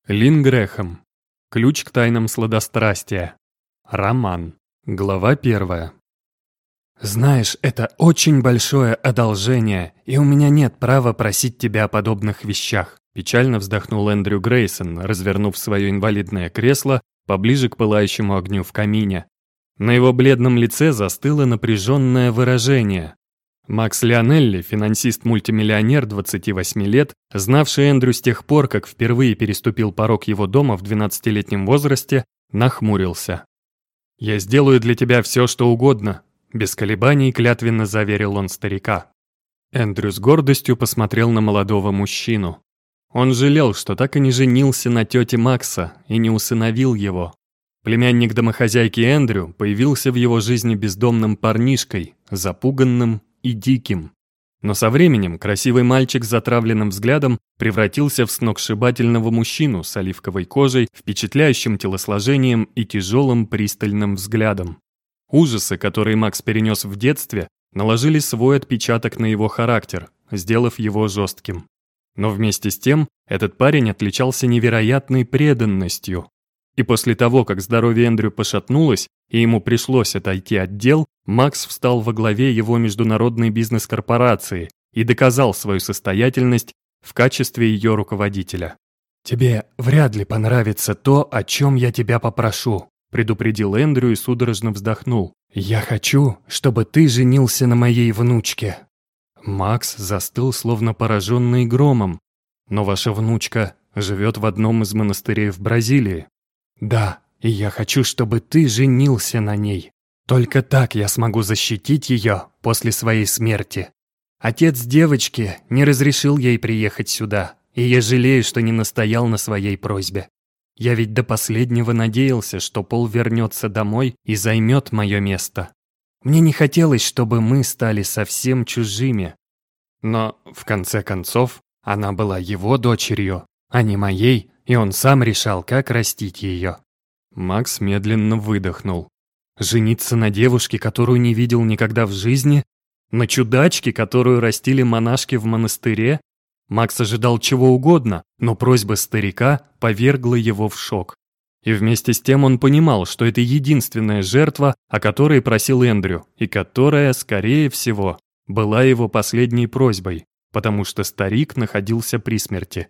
Лин Грэхэм. Ключ к тайнам сладострастия. Роман. Глава 1. «Знаешь, это очень большое одолжение, и у меня нет права просить тебя о подобных вещах», печально вздохнул Эндрю Грейсон, развернув свое инвалидное кресло поближе к пылающему огню в камине. На его бледном лице застыло напряженное выражение. Макс Лионелли, финансист-мультимиллионер 28 лет, знавший Эндрю с тех пор, как впервые переступил порог его дома в 12-летнем возрасте, нахмурился. «Я сделаю для тебя все, что угодно», — без колебаний клятвенно заверил он старика. Эндрю с гордостью посмотрел на молодого мужчину. Он жалел, что так и не женился на тете Макса и не усыновил его. Племянник домохозяйки Эндрю появился в его жизни бездомным парнишкой, запуганным и диким. Но со временем красивый мальчик с затравленным взглядом превратился в сногсшибательного мужчину с оливковой кожей, впечатляющим телосложением и тяжелым пристальным взглядом. Ужасы, которые Макс перенес в детстве, наложили свой отпечаток на его характер, сделав его жестким. Но вместе с тем этот парень отличался невероятной преданностью. И после того, как здоровье Эндрю пошатнулось, и ему пришлось отойти от дел, Макс встал во главе его международной бизнес-корпорации и доказал свою состоятельность в качестве ее руководителя. «Тебе вряд ли понравится то, о чем я тебя попрошу», предупредил Эндрю и судорожно вздохнул. «Я хочу, чтобы ты женился на моей внучке». Макс застыл, словно пораженный громом. «Но ваша внучка живет в одном из монастырей в Бразилии». «Да, и я хочу, чтобы ты женился на ней. Только так я смогу защитить ее после своей смерти. Отец девочки не разрешил ей приехать сюда, и я жалею, что не настоял на своей просьбе. Я ведь до последнего надеялся, что Пол вернется домой и займет мое место. Мне не хотелось, чтобы мы стали совсем чужими. Но, в конце концов, она была его дочерью, а не моей, и он сам решал, как растить ее». Макс медленно выдохнул. Жениться на девушке, которую не видел никогда в жизни? На чудачке, которую растили монашки в монастыре? Макс ожидал чего угодно, но просьба старика повергла его в шок. И вместе с тем он понимал, что это единственная жертва, о которой просил Эндрю, и которая, скорее всего, была его последней просьбой, потому что старик находился при смерти.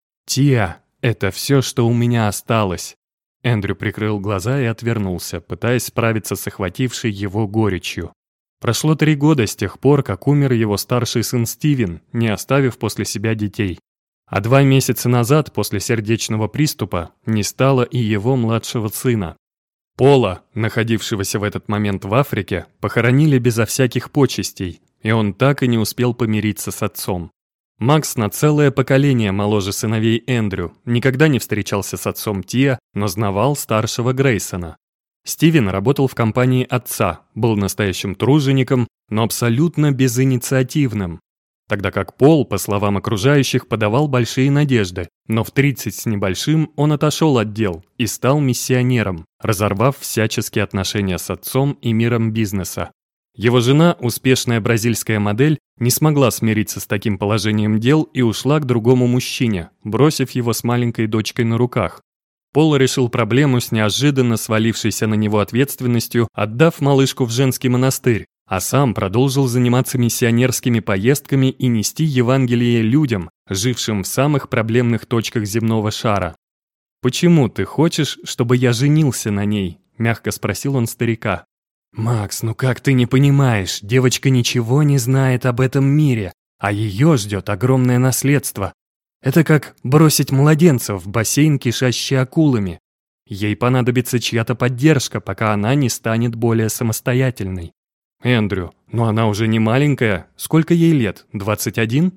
«Тия, это все, что у меня осталось». Эндрю прикрыл глаза и отвернулся, пытаясь справиться с охватившей его горечью. Прошло 3 года с тех пор, как умер его старший сын Стивен, не оставив после себя детей. А 2 месяца назад, после сердечного приступа, не стало и его младшего сына. Пола, находившегося в этот момент в Африке, похоронили безо всяких почестей, и он так и не успел помириться с отцом. Макс на целое поколение моложе сыновей Эндрю, никогда не встречался с отцом Тия, но знавал старшего Грейсона. Стивен работал в компании отца, был настоящим тружеником, но абсолютно безинициативным. Тогда как Пол, по словам окружающих, подавал большие надежды, но в 30 с небольшим он отошел от дел и стал миссионером, разорвав всяческие отношения с отцом и миром бизнеса. Его жена, успешная бразильская модель, не смогла смириться с таким положением дел и ушла к другому мужчине, бросив его с маленькой дочкой на руках. Пол решил проблему с неожиданно свалившейся на него ответственностью, отдав малышку в женский монастырь, а сам продолжил заниматься миссионерскими поездками и нести Евангелие людям, жившим в самых проблемных точках земного шара. «Почему ты хочешь, чтобы я женился на ней?» – мягко спросил он старика. «Макс, ну как ты не понимаешь, девочка ничего не знает об этом мире, а ее ждет огромное наследство. Это как бросить младенца в бассейн, кишащий акулами. Ей понадобится чья-то поддержка, пока она не станет более самостоятельной». «Эндрю, но она уже не маленькая. Сколько ей лет? 21?»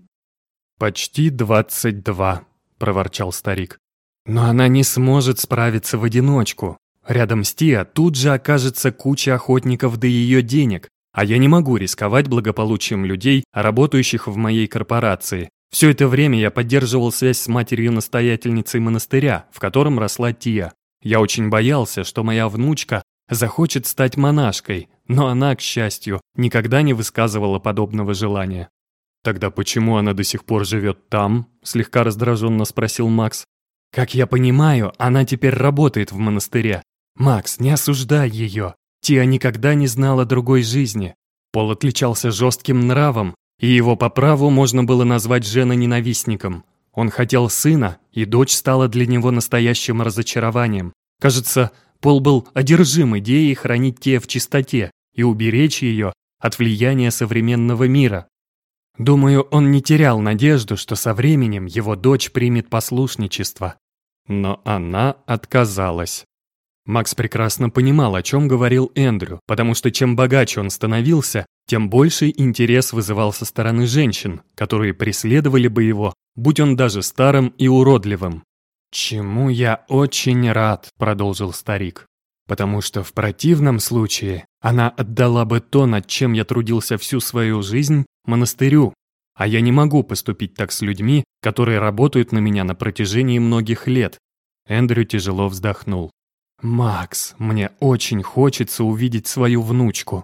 «Почти 22», – проворчал старик. «Но она не сможет справиться в одиночку. Рядом с Тиа тут же окажется куча охотников до ее денег, а я не могу рисковать благополучием людей, работающих в моей корпорации. Все это время я поддерживал связь с матерью-настоятельницей монастыря, в котором росла Тиа. Я очень боялся, что моя внучка захочет стать монашкой, но она, к счастью, никогда не высказывала подобного желания». «Тогда почему она до сих пор живет там?» – слегка раздраженно спросил Макс. Как я понимаю, она теперь работает в монастыре. Макс, не осуждай ее. Тия никогда не знала другой жизни. Пол отличался жестким нравом, и его по праву можно было назвать женоненавистником. Он хотел сына, и дочь стала для него настоящим разочарованием. Кажется, Пол был одержим идеей хранить Тия в чистоте и уберечь ее от влияния современного мира. Думаю, он не терял надежду, что со временем его дочь примет послушничество. Но она отказалась. Макс прекрасно понимал, о чем говорил Эндрю, потому что чем богаче он становился, тем больший интерес вызывал со стороны женщин, которые преследовали бы его, будь он даже старым и уродливым. «Чему я очень рад», — продолжил старик, «потому что в противном случае она отдала бы то, над чем я трудился всю свою жизнь, монастырю, а я не могу поступить так с людьми, которые работают на меня на протяжении многих лет». Эндрю тяжело вздохнул. «Макс, мне очень хочется увидеть свою внучку.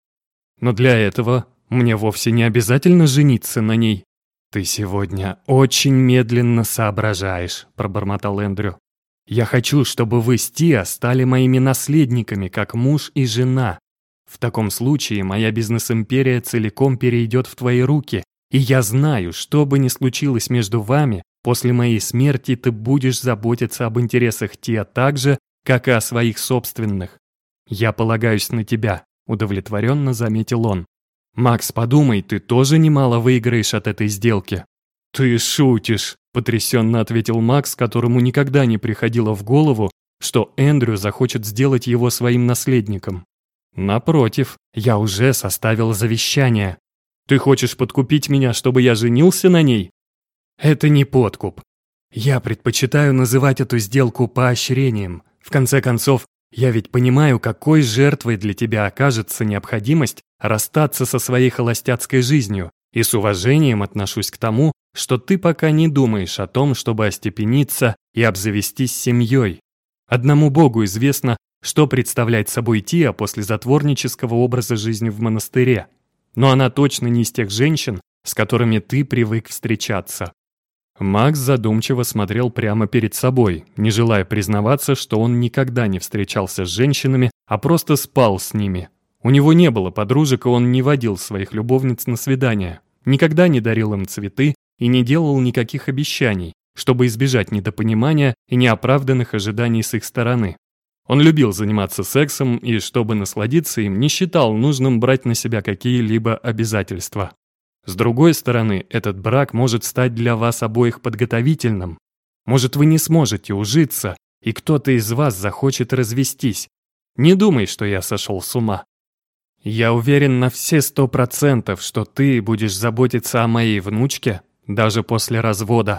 Но для этого мне вовсе не обязательно жениться на ней». «Ты сегодня очень медленно соображаешь», — пробормотал Эндрю. «Я хочу, чтобы вы с Тиа стали моими наследниками, как муж и жена. В таком случае моя бизнес-империя целиком перейдет в твои руки, и я знаю, что бы ни случилось между вами, после моей смерти ты будешь заботиться об интересах Тиа так же, как и о своих собственных. Я полагаюсь на тебя», — удовлетворенно заметил он. «Макс, подумай, ты тоже немало выиграешь от этой сделки». «Ты шутишь», — потрясенно ответил Макс, которому никогда не приходило в голову, что Эндрю захочет сделать его своим наследником. «Напротив, я уже составил завещание. Ты хочешь подкупить меня, чтобы я женился на ней?» «Это не подкуп. Я предпочитаю называть эту сделку поощрением. В конце концов, я ведь понимаю, какой жертвой для тебя окажется необходимость расстаться со своей холостяцкой жизнью, и с уважением отношусь к тому, что ты пока не думаешь о том, чтобы остепениться и обзавестись семьей. Одному Богу известно, что представляет собой Тиа после затворнического образа жизни в монастыре. Но она точно не из тех женщин, с которыми ты привык встречаться». Макс задумчиво смотрел прямо перед собой, не желая признаваться, что он никогда не встречался с женщинами, а просто спал с ними. У него не было подружек, и он не водил своих любовниц на свидания, никогда не дарил им цветы и не делал никаких обещаний, чтобы избежать недопонимания и неоправданных ожиданий с их стороны. Он любил заниматься сексом и, чтобы насладиться им, не считал нужным брать на себя какие-либо обязательства. С другой стороны, этот брак может стать для вас обоих подготовительным. Может, вы не сможете ужиться, и кто-то из вас захочет развестись. Не думай, что я сошел с ума. Я уверен на все 100%, что ты будешь заботиться о моей внучке даже после развода.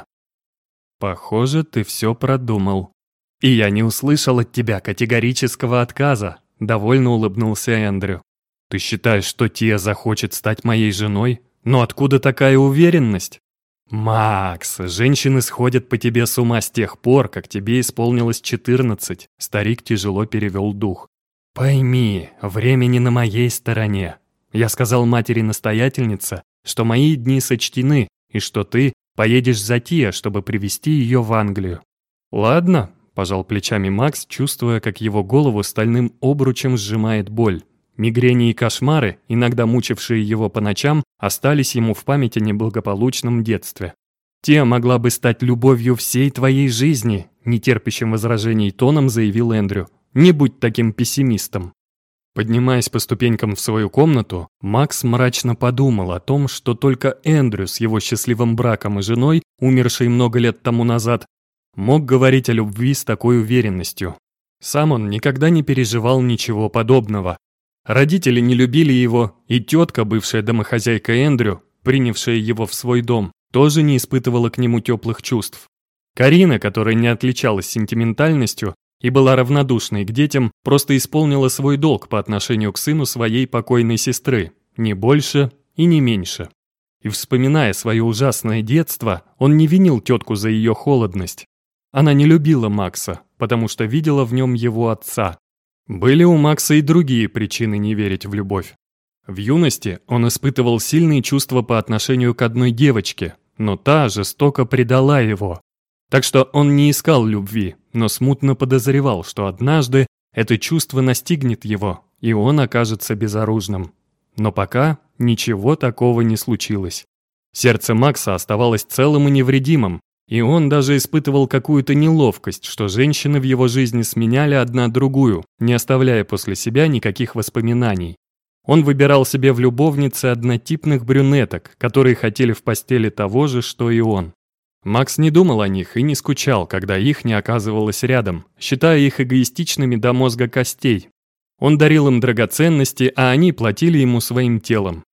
Похоже, ты все продумал. И я не услышал от тебя категорического отказа, довольно улыбнулся Эндрю. Ты считаешь, что Тия захочет стать моей женой? Но откуда такая уверенность? Макс, женщины сходят по тебе с ума с тех пор, как тебе исполнилось 14. Старик тяжело перевел дух. Пойми, время не на моей стороне. Я сказал матери-настоятельнице, что мои дни сочтены, и что ты поедешь за Тиа, чтобы привезти ее в Англию. Ладно, пожал плечами Макс, чувствуя, как его голову стальным обручем сжимает боль. Мигрени и кошмары, иногда мучившие его по ночам, остались ему в памяти о неблагополучном детстве. «Тиа могла бы стать любовью всей твоей жизни», нетерпящим возражений тоном заявил Эндрю. «Не будь таким пессимистом». Поднимаясь по ступенькам в свою комнату, Макс мрачно подумал о том, что только Эндрю с его счастливым браком и женой, умершей много лет тому назад, мог говорить о любви с такой уверенностью. Сам он никогда не переживал ничего подобного. Родители не любили его, и тетка, бывшая домохозяйка Эндрю, принявшая его в свой дом, тоже не испытывала к нему теплых чувств. Карина, которая не отличалась сентиментальностью и была равнодушной к детям, просто исполнила свой долг по отношению к сыну своей покойной сестры, не больше и не меньше. И вспоминая свое ужасное детство, он не винил тетку за ее холодность. Она не любила Макса, потому что видела в нем его отца. Были у Макса и другие причины не верить в любовь. В юности он испытывал сильные чувства по отношению к одной девочке, но та жестоко предала его. Так что он не искал любви, но смутно подозревал, что однажды это чувство настигнет его, и он окажется безоружным. Но пока ничего такого не случилось. Сердце Макса оставалось целым и невредимым, и он даже испытывал какую-то неловкость, что женщины в его жизни сменяли одна другую, не оставляя после себя никаких воспоминаний. Он выбирал себе в любовнице однотипных брюнеток, которые хотели в постели того же, что и он. Макс не думал о них и не скучал, когда их не оказывалось рядом, считая их эгоистичными до мозга костей. Он дарил им драгоценности, а они платили ему своим телом.